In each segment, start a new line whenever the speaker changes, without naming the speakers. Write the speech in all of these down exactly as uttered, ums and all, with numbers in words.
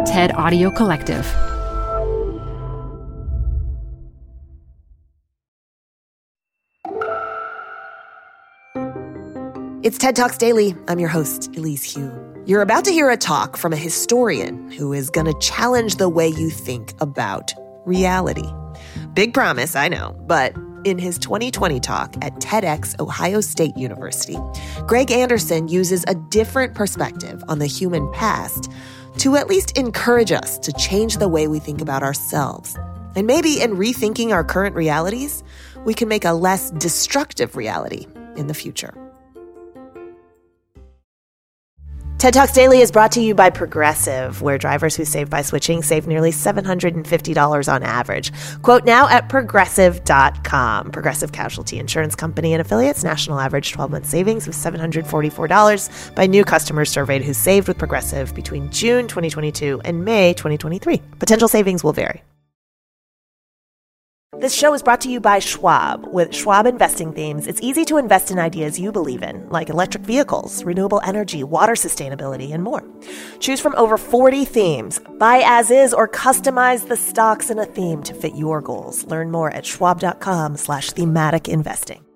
TED Audio Collective.
It's TED Talks Daily. I'm your host, Elise Hu. You're about to hear a talk from a historian who is going to challenge the way you think about reality. Big promise, I know, but in his twenty twenty talk at TEDx Ohio State University, Greg Anderson uses a different perspective on the human past to at least encourage us to change the way we think about ourselves. And maybe in rethinking our current realities, we can make a less destructive reality in the future. TED Talks Daily is brought to you by Progressive, where drivers who save by switching save nearly seven hundred fifty dollars on average. Quote now at progressive dot com. Progressive Casualty Insurance Company and affiliates. National average twelve-month savings of seven hundred forty-four dollars by new customers surveyed who saved with Progressive between June twenty twenty-two and May twenty twenty-three. Potential savings will vary. This show is brought to you by Schwab. With Schwab investing themes, it's easy to invest in ideas you believe in, like electric vehicles, renewable energy, water sustainability, and more. Choose from over forty themes. Buy as is or customize the stocks in a theme to fit your goals. Learn more at schwab.com slash thematic investing.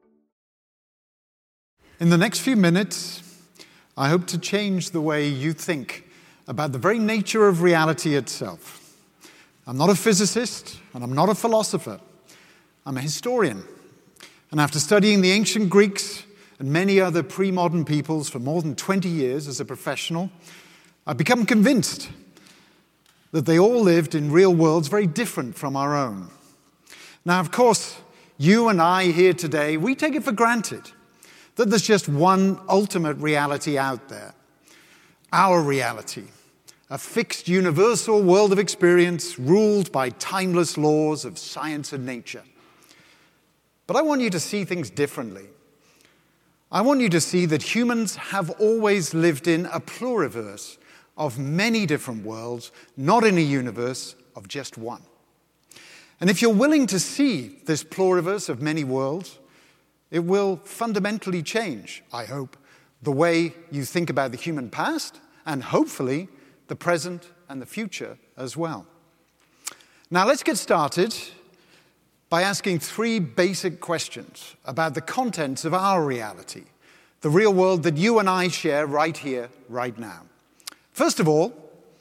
In the next few minutes, I hope to change the way you think about the very nature of reality itself. I'm not a physicist, and I'm not a philosopher. I'm a historian. And after studying the ancient Greeks and many other pre-modern peoples for more than twenty years as a professional, I've become convinced that they all lived in real worlds very different from our own. Now, of course, you and I here today, we take it for granted that there's just one ultimate reality out there, our reality. A fixed universal world of experience ruled by timeless laws of science and nature. But I want you to see things differently. I want you to see that humans have always lived in a pluriverse of many different worlds, not in a universe of just one. And if you're willing to see this pluriverse of many worlds, it will fundamentally change, I hope, the way you think about the human past and hopefully the present and the future as well. Now let's get started by asking three basic questions about the contents of our reality, the real world that you and I share right here, right now. First of all,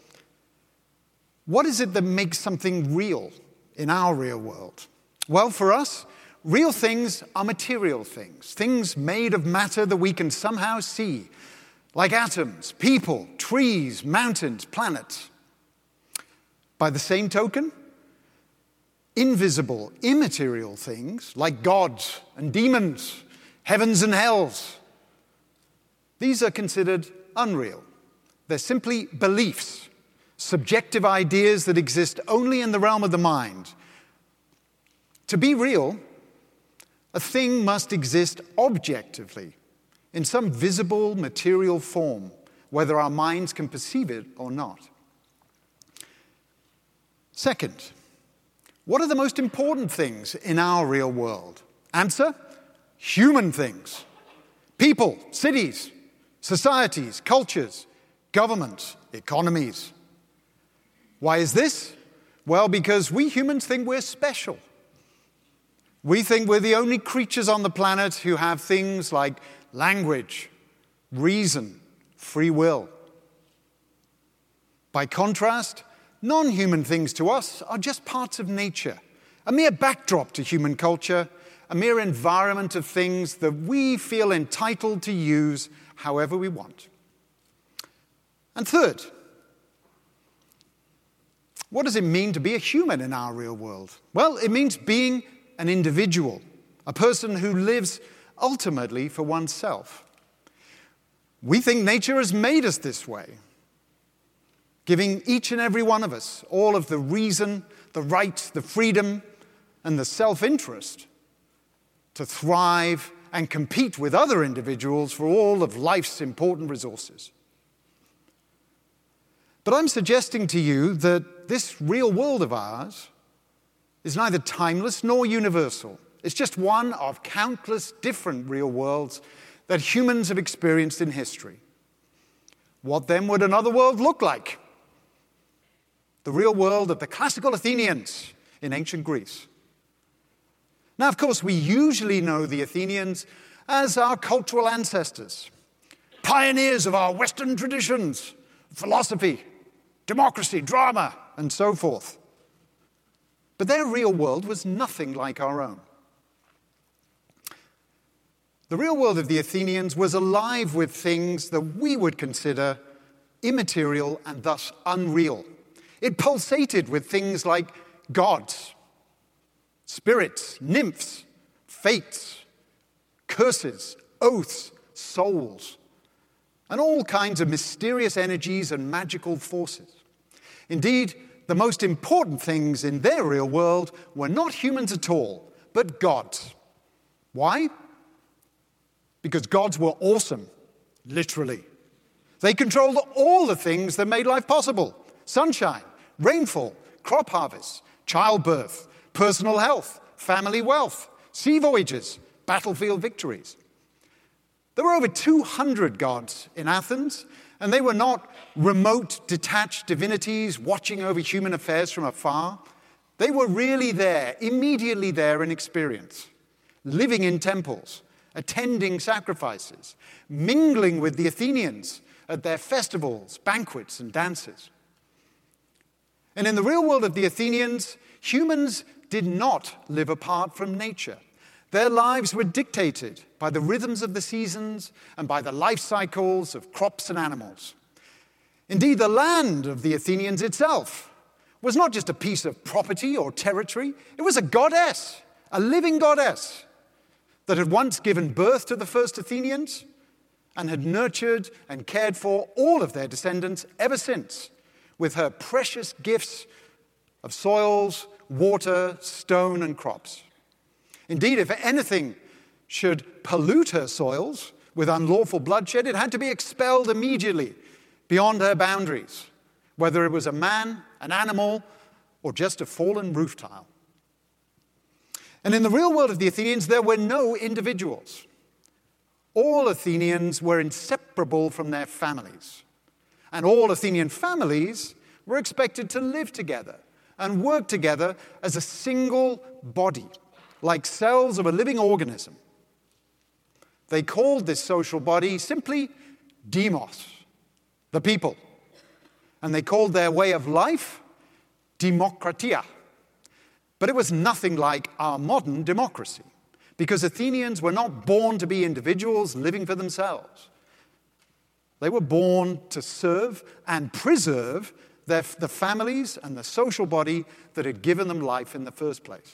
what is it that makes something real in our real world? Well, for us, real things are material things, things made of matter that we can somehow see, like atoms, people, trees, mountains, planets. By the same token, invisible, immaterial things like gods and demons, heavens and hells, these are considered unreal. They're simply beliefs, subjective ideas that exist only in the realm of the mind. To be real, a thing must exist objectively, in some visible material form, whether our minds can perceive it or not. Second, what are the most important things in our real world? Answer, human things. People, cities, societies, cultures, governments, economies. Why is this? Well, because we humans think we're special. We think we're the only creatures on the planet who have things like language, reason, free will. By contrast, non-human things to us are just parts of nature, a mere backdrop to human culture, a mere environment of things that we feel entitled to use however we want. And third, what does it mean to be a human in our real world? Well, it means being an individual, a person who lives ultimately for oneself. We think nature has made us this way, giving each and every one of us all of the reason, the right, the freedom, and the self-interest to thrive and compete with other individuals for all of life's important resources. But I'm suggesting to you that this real world of ours is neither timeless nor universal. It's just one of countless different real worlds that humans have experienced in history. What then would another world look like? the real world of the classical Athenians in ancient Greece. Now, of course, we usually know the Athenians as our cultural ancestors, pioneers of our Western traditions, philosophy, democracy, drama, and so forth. But their real world was nothing like our own. The real world of the Athenians was alive with things that we would consider immaterial and thus unreal. It pulsated with things like gods, spirits, nymphs, fates, curses, oaths, souls, and all kinds of mysterious energies and magical forces. Indeed, the most important things in their real world were not humans at all, but gods. Why? Because gods were awesome, literally. They controlled all the things that made life possible: sunshine, rainfall, crop harvests, childbirth, personal health, family wealth, sea voyages, battlefield victories. There were over two hundred gods in Athens, and they were not remote, detached divinities watching over human affairs from afar. They were really there, immediately there in experience, living in temples, attending sacrifices, mingling with the Athenians at their festivals, banquets, and dances. And in the real world of the Athenians, humans did not live apart from nature. Their lives were dictated by the rhythms of the seasons and by the life cycles of crops and animals. Indeed, the land of the Athenians itself was not just a piece of property or territory. It was a goddess, a living goddess, that had once given birth to the first Athenians and had nurtured and cared for all of their descendants ever since, with her precious gifts of soils, water, stone, and crops. Indeed, if anything should pollute her soils with unlawful bloodshed, it had to be expelled immediately beyond her boundaries, whether it was a man, an animal, or just a fallen roof tile. And in the real world of the Athenians, there were no individuals. All Athenians were inseparable from their families. And all Athenian families were expected to live together and work together as a single body, like cells of a living organism. They called this social body simply demos, the people. And they called their way of life demokratia. But it was nothing like our modern democracy, because Athenians were not born to be individuals living for themselves. They were born to serve and preserve their, the families and the social body that had given them life in the first place.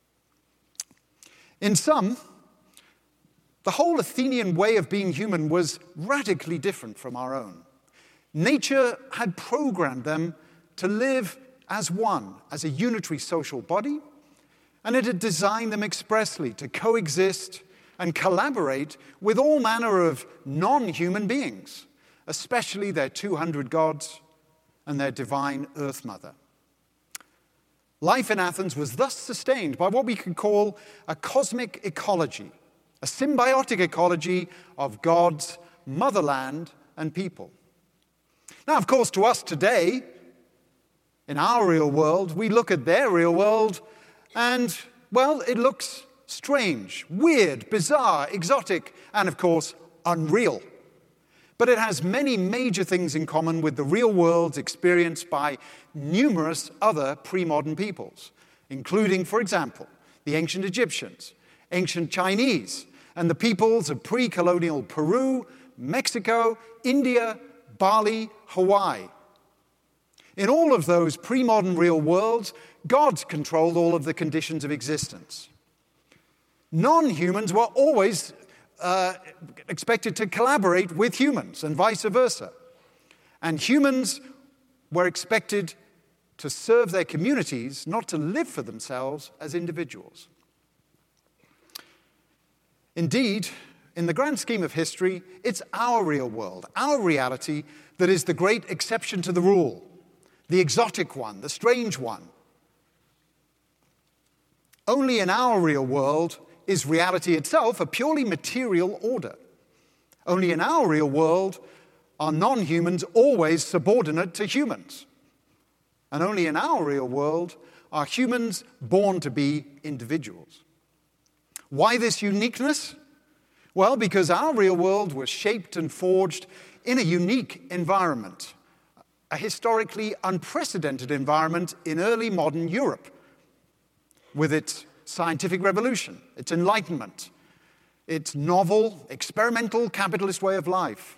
In sum, the whole Athenian way of being human was radically different from our own. Nature had programmed them to live as one, as a unitary social body, and it had designed them expressly to coexist and collaborate with all manner of non-human beings, especially their two hundred gods and their divine Earth Mother. Life in Athens was thus sustained by what we could call a cosmic ecology, a symbiotic ecology of gods, motherland, and people. Now, of course, to us today, in our real world, we look at their real world and, well, it looks strange, weird, bizarre, exotic, and, of course, unreal. But it has many major things in common with the real worlds experienced by numerous other pre-modern peoples, including, for example, the ancient Egyptians, ancient Chinese, and the peoples of pre-colonial Peru, Mexico, India, Bali, Hawaii. In all of those pre-modern real worlds, gods controlled all of the conditions of existence. Non-humans were always uh, expected to collaborate with humans and vice versa. And humans were expected to serve their communities, not to live for themselves as individuals. Indeed, in the grand scheme of history, it's our real world, our reality, that is the great exception to the rule, the exotic one, the strange one. Only in our real world is reality itself a purely material order. Only in our real world are non-humans always subordinate to humans. and only in our real world are humans born to be individuals. Why this uniqueness? Well, because our real world was shaped and forged in a unique environment, a historically unprecedented environment in early modern Europe, with its scientific revolution, its enlightenment, its novel, experimental capitalist way of life.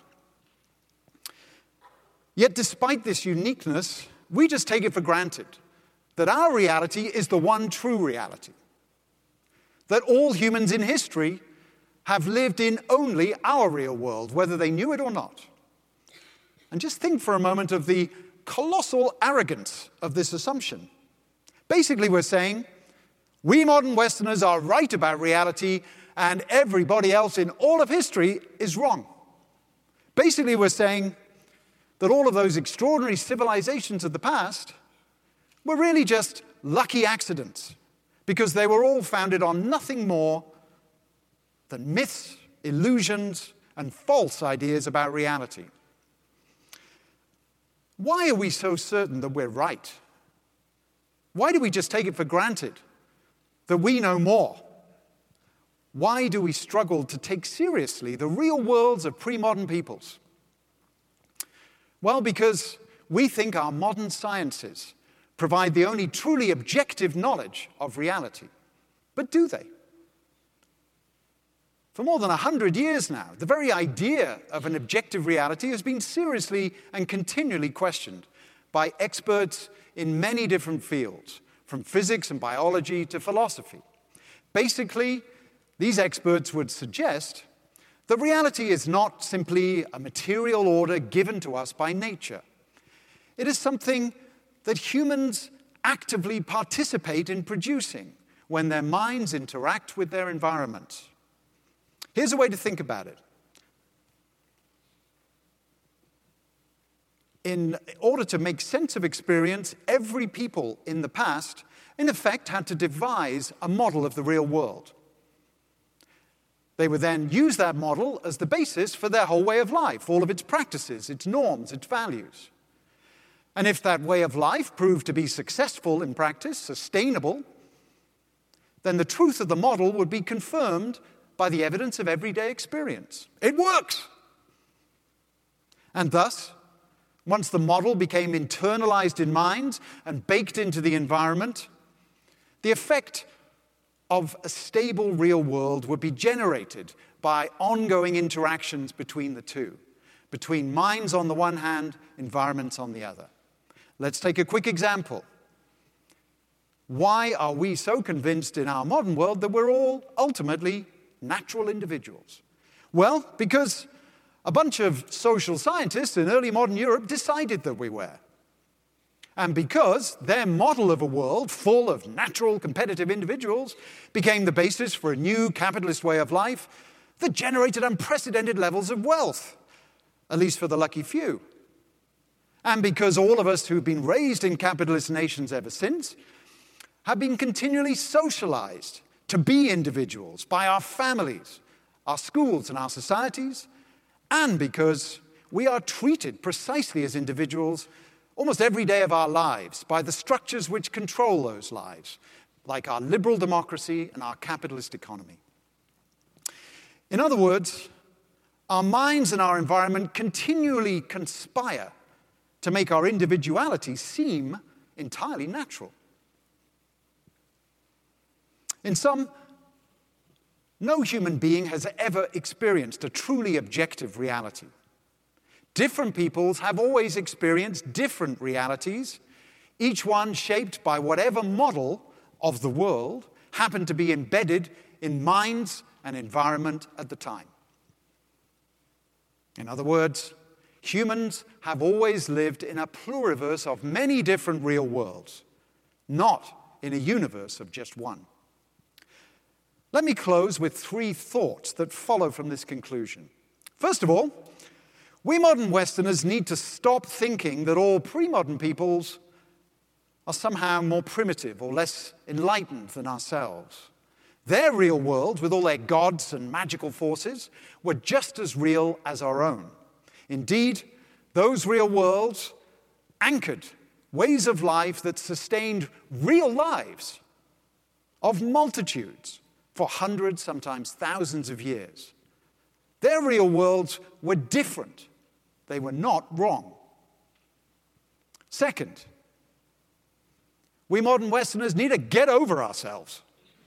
Yet despite this uniqueness, we just take it for granted that our reality is the one true reality, that all humans in history have lived in only our real world, whether they knew it or not. And just think for a moment of the colossal arrogance of this assumption. Basically, we're saying, we modern Westerners are right about reality, and everybody else in all of history is wrong. Basically, we're saying that all of those extraordinary civilizations of the past were really just lucky accidents, because they were all founded on nothing more than myths, illusions, and false ideas about reality. Why are we so certain that we're right? Why do we just take it for granted that we know more? Why do we struggle to take seriously the real worlds of pre-modern peoples? Well, because we think our modern sciences provide the only truly objective knowledge of reality. But do they? For more than a hundred years now, the very idea of an objective reality has been seriously and continually questioned by experts in many different fields, from physics and biology to philosophy. Basically, these experts would suggest that reality is not simply a material order given to us by nature. It is something that humans actively participate in producing when their minds interact with their environment. Here's a way to think about it. In order to make sense of experience, every people in the past, in effect, had to devise a model of the real world. They would then use that model as the basis for their whole way of life, all of its practices, its norms, its values. And if that way of life proved to be successful in practice, sustainable, then the truth of the model would be confirmed by the evidence of everyday experience. It works! And thus, once the model became internalized in minds and baked into the environment, the effect of a stable real world would be generated by ongoing interactions between the two, between minds on the one hand, environments on the other. Let's take a quick example. Why are we so convinced in our modern world that we're all ultimately natural individuals? Well, because a bunch of social scientists in early modern Europe decided that we were. And because their model of a world full of natural competitive individuals became the basis for a new capitalist way of life that generated unprecedented levels of wealth, at least for the lucky few. And because all of us who've been raised in capitalist nations ever since have been continually socialized to be individuals by our families, our schools, and our societies, and because we are treated precisely as individuals almost every day of our lives by the structures which control those lives, like our liberal democracy and our capitalist economy. In other words, our minds and our environment continually conspire to make our individuality seem entirely natural. In sum, no human being has ever experienced a truly objective reality. Different peoples have always experienced different realities, each one shaped by whatever model of the world happened to be embedded in minds and environment at the time. In other words, humans have always lived in a pluriverse of many different real worlds, not in a universe of just one. Let me close with three thoughts that follow from this conclusion. First of all, we modern Westerners need to stop thinking that all pre-modern peoples are somehow more primitive or less enlightened than ourselves. Their real world, with all their gods and magical forces, were just as real as our own. Indeed, those real worlds anchored ways of life that sustained real lives of multitudes for hundreds, sometimes thousands of years. Their real worlds were different. They were not wrong. Second, we modern Westerners need to get over ourselves.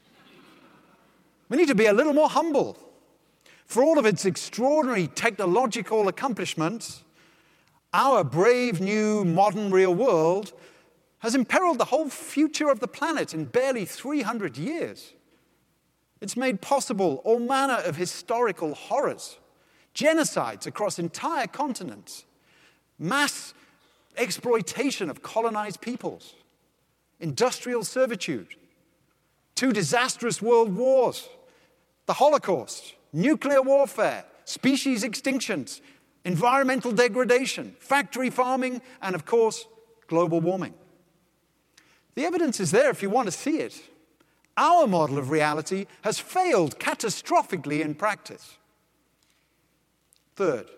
We need to be a little more humble. For all of its extraordinary technological accomplishments, our brave new modern real world has imperiled the whole future of the planet in barely three hundred years. It's made possible all manner of historical horrors, genocides across entire continents, mass exploitation of colonized peoples, industrial servitude, two disastrous world wars, the Holocaust, nuclear warfare, species extinctions, environmental degradation, factory farming, and of course, global warming. The evidence is there if you want to see it. Our model of reality has failed catastrophically in practice. Third,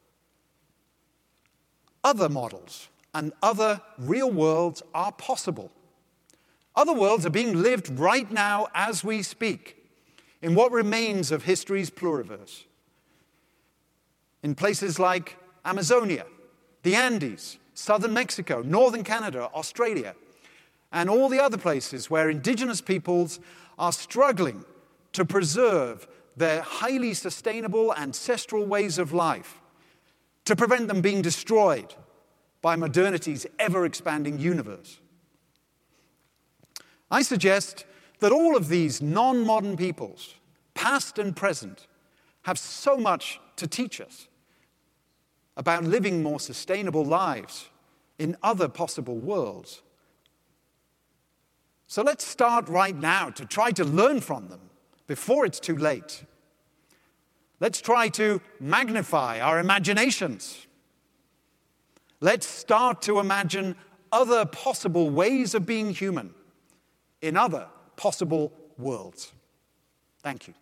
other models and other real worlds are possible. Other worlds are being lived right now as we speak in what remains of history's pluriverse. In places like Amazonia, the Andes, southern Mexico, northern Canada, Australia, and all the other places where indigenous peoples are struggling to preserve their highly sustainable ancestral ways of life, to prevent them being destroyed by modernity's ever-expanding universe. I suggest that all of these non-modern peoples, past and present, have so much to teach us about living more sustainable lives in other possible worlds. So let's start right now to try to learn from them before it's too late. Let's try to magnify our imaginations. Let's start to imagine other possible ways of being human in other possible worlds. Thank you.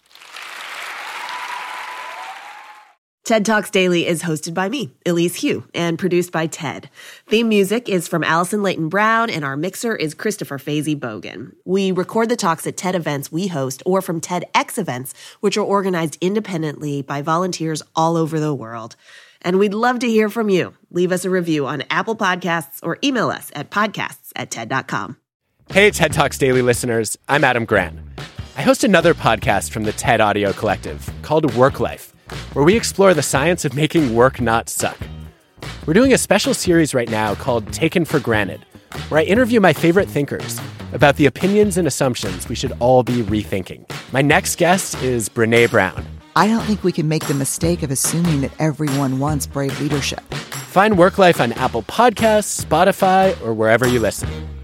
TED Talks Daily is hosted by me, Elise Hu, and produced by TED. Theme music is from Allison Leighton Brown, and our mixer is Christopher Fazy Bogan. We record the talks at TED events we host or from TEDx events, which are organized independently by volunteers all over the world. And we'd love to hear from you. Leave us a review on Apple Podcasts or email us at podcasts at TED dot com.
Hey, TED Talks Daily listeners. I'm Adam Grant. I host another podcast from the TED Audio Collective called Work Life, where we explore the science of making work not suck. We're doing a special series right now called Taken for Granted, where I interview my favorite thinkers about the opinions and assumptions we should all be rethinking. My next guest is Brené Brown.
I don't think we can make the mistake of assuming that everyone wants brave leadership.
Find Work Life on Apple Podcasts, Spotify, or wherever you listen.